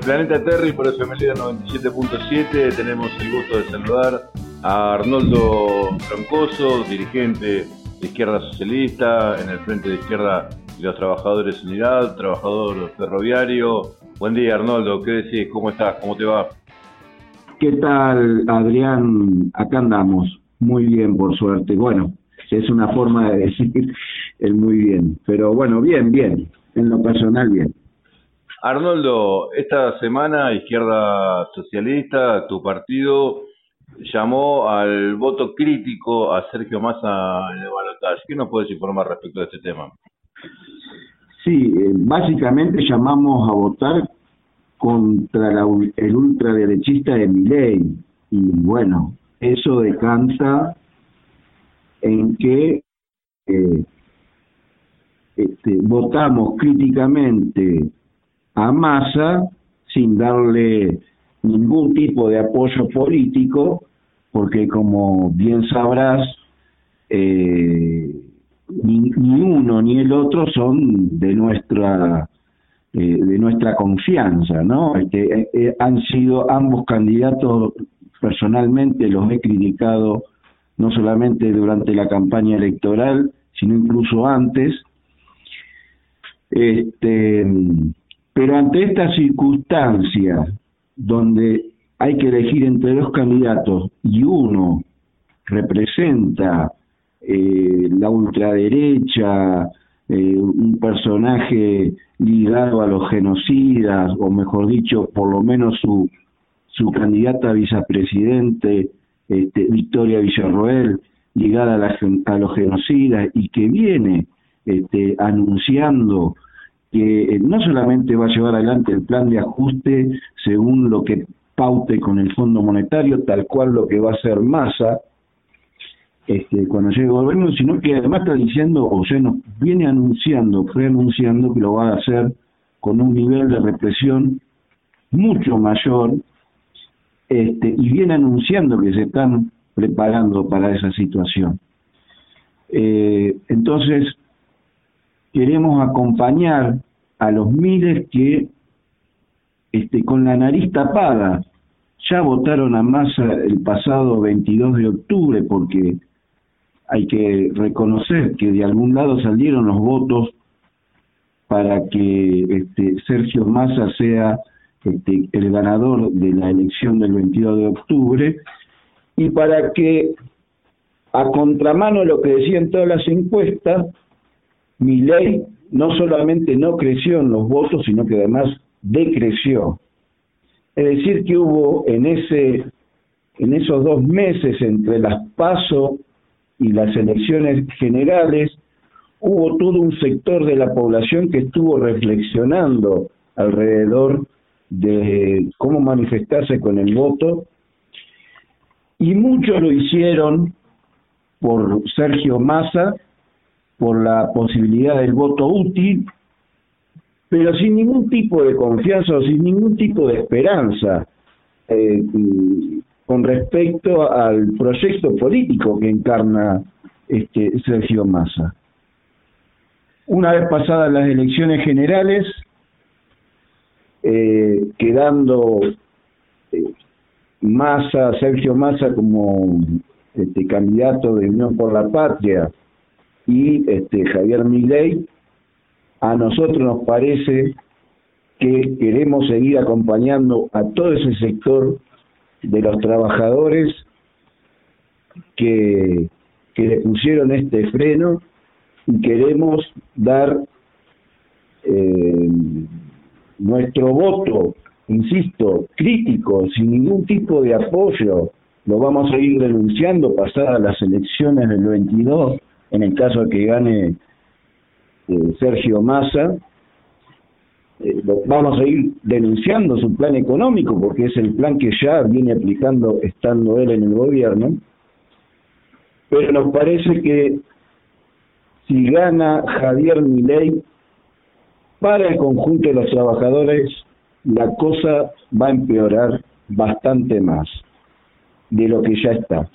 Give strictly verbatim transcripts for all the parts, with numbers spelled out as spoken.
Planeta Terry por F M noventa y siete punto siete tenemos el gusto de saludar a Arnoldo Troncoso, dirigente de Izquierda Socialista en el Frente de Izquierda y los Trabajadores Unidad, trabajador ferroviario. Buen día, Arnoldo, ¿qué decís? ¿Cómo estás? ¿Cómo te va? ¿Qué tal, Adrián? Acá andamos, muy bien, por suerte. Bueno, es una forma de decir el muy bien, pero bueno, bien, bien, en lo personal, bien. Arnoldo, esta semana Izquierda Socialista, tu partido, llamó al voto crítico a Sergio Massa en el balotaje. ¿Qué nos puedes informar respecto a este tema? Sí, eh, básicamente llamamos a votar contra la, el ultraderechista de Milei, y bueno, eso decanta en que eh, este, votamos críticamente a Massa sin darle ningún tipo de apoyo político, porque como bien sabrás, eh, ni, ni uno ni el otro son de nuestra eh, de nuestra confianza, ¿no? Este, eh, han sido ambos candidatos, personalmente los he criticado no solamente durante la campaña electoral, sino incluso antes. Este, pero ante esta circunstancia donde hay que elegir entre dos candidatos y uno representa eh, la ultraderecha, eh, un personaje ligado a los genocidas, o mejor dicho, por lo menos su su candidata a vicepresidente, este, Victoria Villarroel, ligada a, la, a los genocidas, y que viene este, anunciando que no solamente va a llevar adelante el plan de ajuste según lo que paute con el Fondo Monetario, tal cual lo que va a hacer Massa este, cuando llegue el gobierno, sino que además está diciendo, o sea, nos viene anunciando, preanunciando que lo va a hacer con un nivel de represión mucho mayor, este, y viene anunciando que se están preparando para esa situación. Eh, entonces, queremos acompañar a los miles que este, con la nariz tapada ya votaron a Massa el pasado veintidós de octubre, porque hay que reconocer que de algún lado salieron los votos para que este, Sergio Massa sea este, el ganador de la elección del veintidós de octubre, y para que, a contramano de lo que decían todas las encuestas, Milei no solamente no creció en los votos, sino que además decreció. Es decir, que hubo en ese en esos dos meses entre las PASO y las elecciones generales, hubo todo un sector de la población que estuvo reflexionando alrededor de cómo manifestarse con el voto, y muchos lo hicieron por Sergio Massa, por la posibilidad del voto útil, pero sin ningún tipo de confianza o sin ningún tipo de esperanza eh, con respecto al proyecto político que encarna este Sergio Massa. Una vez pasadas las elecciones generales, eh, quedando eh, Massa, Sergio Massa como este candidato de Unión por la Patria, y este Javier Milei, a nosotros nos parece que queremos seguir acompañando a todo ese sector de los trabajadores que, que le pusieron este freno, y queremos dar eh, nuestro voto, insisto, crítico, sin ningún tipo de apoyo. Lo vamos a ir denunciando pasadas las elecciones del veintidós, en el caso de que gane eh, Sergio Massa. Eh, lo, vamos a ir denunciando su plan económico, porque es el plan que ya viene aplicando estando él en el gobierno. Pero nos parece que si gana Javier Milei, para el conjunto de los trabajadores la cosa va a empeorar bastante más de lo que ya está.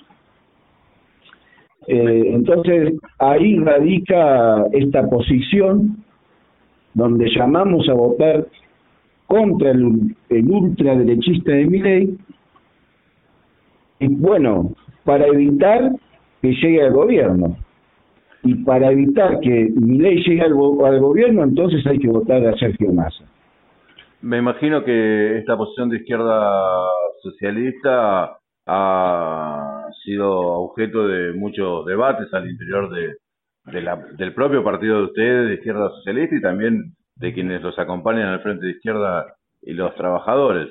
Eh, entonces, ahí radica esta posición donde llamamos a votar contra el, el ultraderechista de Milei, y bueno, para evitar que llegue al gobierno. Y para evitar que Milei llegue al, al gobierno, entonces hay que votar a Sergio Massa. Me imagino que esta posición de izquierda socialista ha sido objeto de muchos debates al interior de, de la, del propio partido de ustedes, de izquierda socialista, y también de quienes los acompañan al Frente de Izquierda y los trabajadores.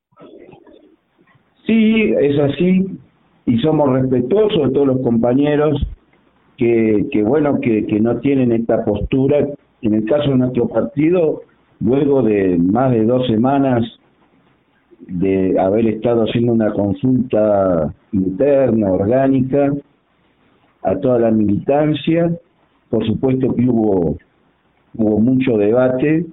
Sí, es así, y somos respetuosos de todos los compañeros que, que bueno, que, que no tienen esta postura. En el caso de nuestro partido, luego de más de dos semanas de haber estado haciendo una consulta interna, orgánica, a toda la militancia, por supuesto que hubo, hubo mucho debate,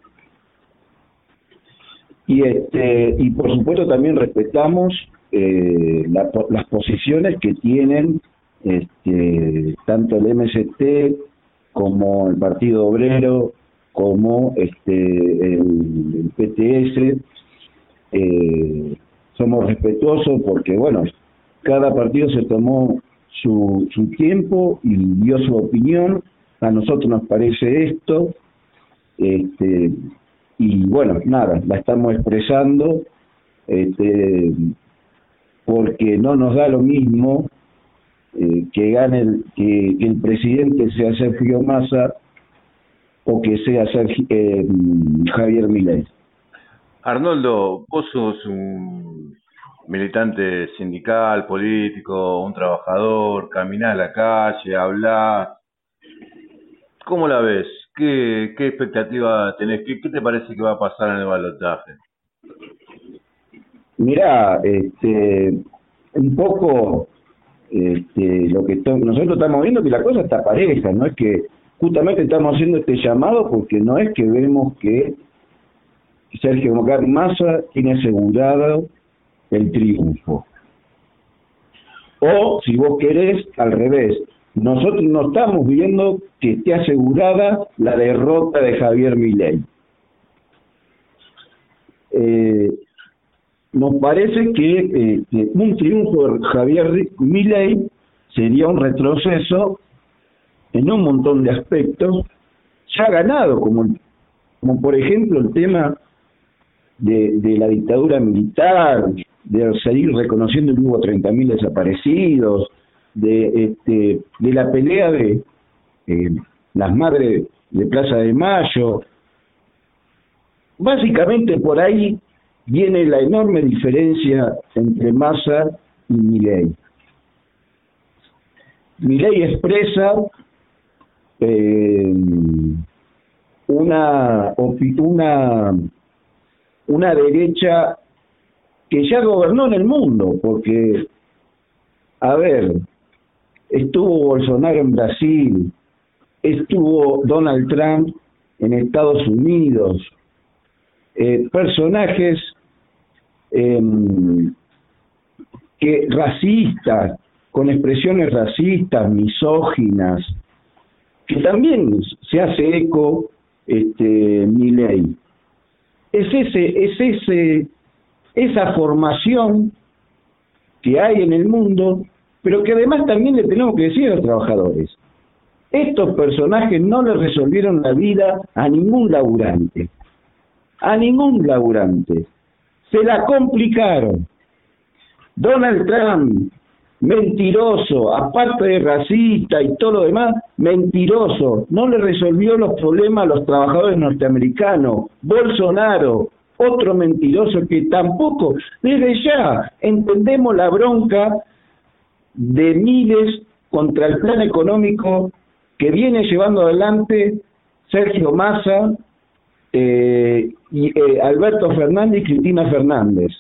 y este y por supuesto también respetamos eh, la, las posiciones que tienen este tanto el M S T como el Partido Obrero, como este el, el P T S. Eh, somos respetuosos porque, bueno, cada partido se tomó su, su tiempo y dio su opinión. A nosotros nos parece esto, este y bueno, nada, la estamos expresando, este porque no nos da lo mismo eh, que gane el, que, que el presidente sea Sergio Massa o que sea Sergio, eh, Javier Milei. Arnoldo, vos sos un militante sindical, político, un trabajador, caminás a la calle, hablás. ¿Cómo la ves? ¿Qué, qué expectativa tenés? ¿Qué, ¿Qué te parece que va a pasar en el balotaje? Mirá, este, un poco este, lo que nosotros estamos viendo, que la cosa está pareja, no es que justamente estamos haciendo este llamado porque no es que vemos que Sergio Massa tiene asegurado el triunfo. O, si vos querés, al revés. Nosotros no estamos viendo que esté asegurada la derrota de Javier Milei. Eh, nos parece que eh, un triunfo de Javier Milei sería un retroceso en un montón de aspectos ya ganado, como, como por ejemplo el tema de, de la dictadura militar, de seguir reconociendo que hubo treinta mil desaparecidos, de este de la pelea de eh, las madres de Plaza de Mayo. Básicamente por ahí viene la enorme diferencia entre Massa y Milei. Milei expresa eh, una una una derecha que ya gobernó en el mundo, porque, a ver, estuvo Bolsonaro en Brasil, estuvo Donald Trump en Estados Unidos, eh, personajes eh, que racistas, con expresiones racistas, misóginas, que también se hace eco este Milei. Es ese, es ese, esa formación que hay en el mundo, pero que además también le tenemos que decir a los trabajadores. Estos personajes no le resolvieron la vida a ningún laburante, a ningún laburante. Se la complicaron. Donald Trump, mentiroso, aparte de racista y todo lo demás, mentiroso, no le resolvió los problemas a los trabajadores norteamericanos. Bolsonaro, otro mentiroso que tampoco, desde ya entendemos la bronca de miles contra el plan económico que viene llevando adelante Sergio Massa, eh, y eh, Alberto Fernández y Cristina Fernández.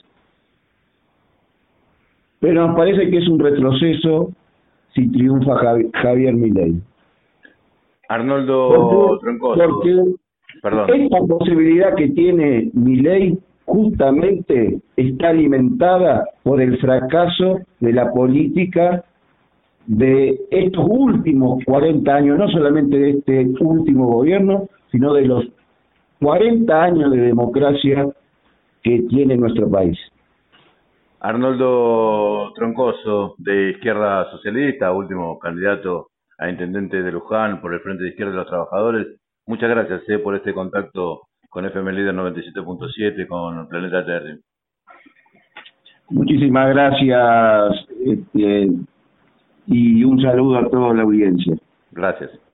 Pero nos parece que es un retroceso si triunfa Javi, Javier Milei. Arnoldo Troncoso. Porque Perdón. Esta posibilidad que tiene Milei justamente está alimentada por el fracaso de la política de estos últimos cuarenta años, no solamente de este último gobierno, sino de los cuarenta años de democracia que tiene nuestro país. Arnoldo Troncoso, de Izquierda Socialista, último candidato a intendente de Luján por el Frente de Izquierda de los Trabajadores. Muchas gracias eh, por este contacto con F M Líder noventa y siete punto siete, con Planeta Terry. Muchísimas gracias este, y un saludo a toda la audiencia. Gracias.